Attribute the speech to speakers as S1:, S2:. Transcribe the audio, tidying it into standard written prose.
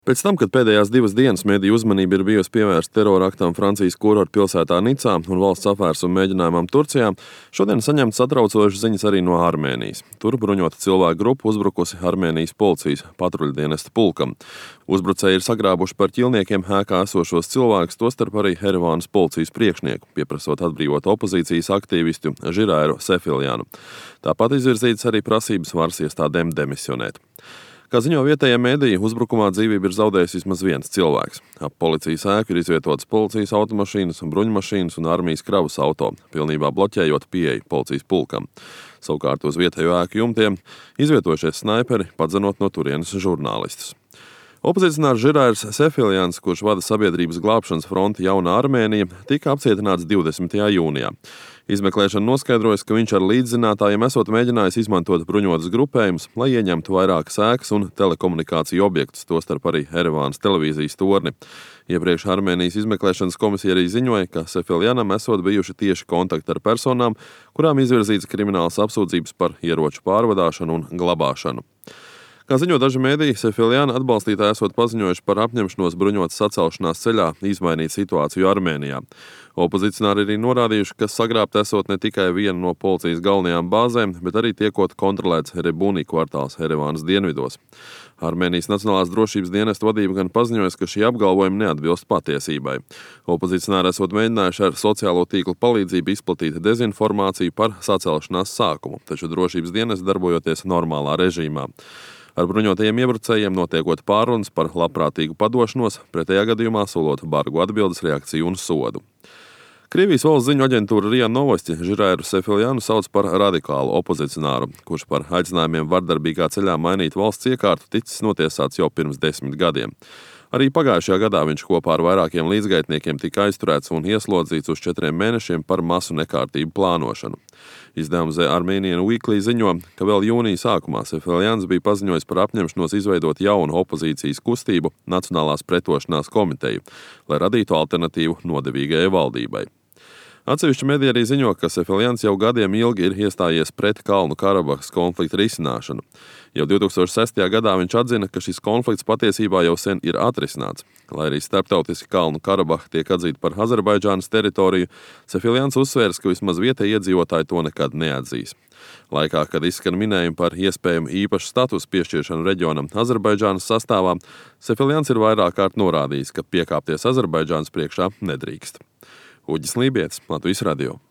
S1: Pēc tam, kad pēdējās 2 dienas mediju uzmanība ir bijusi pievērsta teroraktam Francijas kurortu pilsētā Nicā un valsts apvērsuma mēģinājumam Turcijā, šodien saņemts satraucošas ziņas arī no Armēnijas. Tur bruņota cilvēku grupa uzbrukusi Armēnijas policijas patruļdienesta pulkam. Uzbrucēji ir sagrābuši par ķilniekiem ēkā esošos cilvēkus, tostarp arī Erevānas policijas priekšnieku, pieprasot atbrīvot opozīcijas aktīvistu Žirairu Sefiljanu. Tāpat izvirzītas arī prasības varas iestādēm demisionēt. Kā ziņo vietējie mediji, uzbrukumā dzīvību ir zaudējis vismaz viens cilvēks. Ap policijas ēku ir izvietotas policijas automašīnas, bruņmašīnas un armijas kravas auto, pilnībā bloķējot pieeju policijas pulkam. Savukārt uz vietējo ēku jumtiem izvietojušies snaiperi, padzenot no turienes žurnālistus. Opozicionārs Žirairs Sefiljans, kurš vada sabiedrības glābšanas fronti Jaunā Armēnija, tika apcietināts 20. jūnijā. Izmeklēšana noskaidrojas, ka viņš ar līdzzinātājiem esot mēģinājis izmantot bruņotas grupējumus, lai ieņemtu vairākas ēkas un telekomunikāciju objektus, tostarp arī Erevānas televīzijas torni. Iepriekš Armēnijas izmeklēšanas komisija arī ziņoja, ka Sefiljanam esot bijuši tieši kontakti ar personām, kurām izvirzītas kriminālas apsūdzības par ieroču pārvadāšanu un glabāšanu. Kā ziņo daži mediji, Sefiljana atbalstītāji esot paziņojuši par apņemšanos bruņotas sacelšanās ceļā izmainīt situāciju Armēnijā. Opozicionāri arī norādījuši, ka sagrābta esot ne tikai viena no policijas galvenajām bāzēm, bet arī tiekot kontrolēts Rebuni kvartāls Erevānas dienvidos. Armēnijas Nacionālās drošības dienesta vadība gan paziņojas, ka šī apgalvojuma neatbilst patiesībai. Opozicionāri esot mēģinājuši ar sociālo tīklu palīdzību izplatīt dezinformāciju par sacelšanās sākumu, taču drošības dienesta darbojoties normālā režīmā. Ar bruņotajiem iebrucējiem notiekot pārunas par labprātīgu padošanos, pretējā gadījumā solot bargu atbildes reakciju un sodu. Krievijas valsts ziņu aģentūra RIA Novosti Žirairu Sefiljanu sauc par radikālu opozicionāru, kurš par aicinājumiem vardarbīgā ceļā mainīt valsts iekārtu ticis notiesāts jau pirms 10 gadiem. Arī pagājušajā gadā viņš kopā ar vairākiem līdzgaitniekiem tika aizturēts un ieslodzīts uz 4 mēnešiem par masu nekārtību plānošanu. Izdevums The Armenian Weekly ziņo, ka vēl jūnija sākumā Sefiljans bija paziņojis par apņemšanos izveidot jaunu opozīcijas kustību Nacionālās pretošanās komiteju, lai radītu alternatīvu nodevīgajai valdībai. Atsevišķi mediji arī ziņo, ka Sefiljans jau gadiem ilgi ir iestājies pret Kalnu Karabahas konflikta risināšanu. Jau 2006. gadā viņš atzina, ka šis konflikts patiesībā jau sen ir atrisināts. Lai arī starptautiski Kalnu Karabaha tiek atzīta par Azerbaidžānas teritoriju, Sefiljans uzsvērs, ka vismaz vietējie iedzīvotāji to nekad neatzīs. Laikā, kad izskan minējumi par iespējamu īpašu statusu piešķiršanu reģionam Azerbaidžānas sastāvā, Sefiljans ir vairāk kārt norādījis, ka piekāpties Azerbaidžānas priekšā nedrīkst. Uģis Lībietis, Latvijas radio.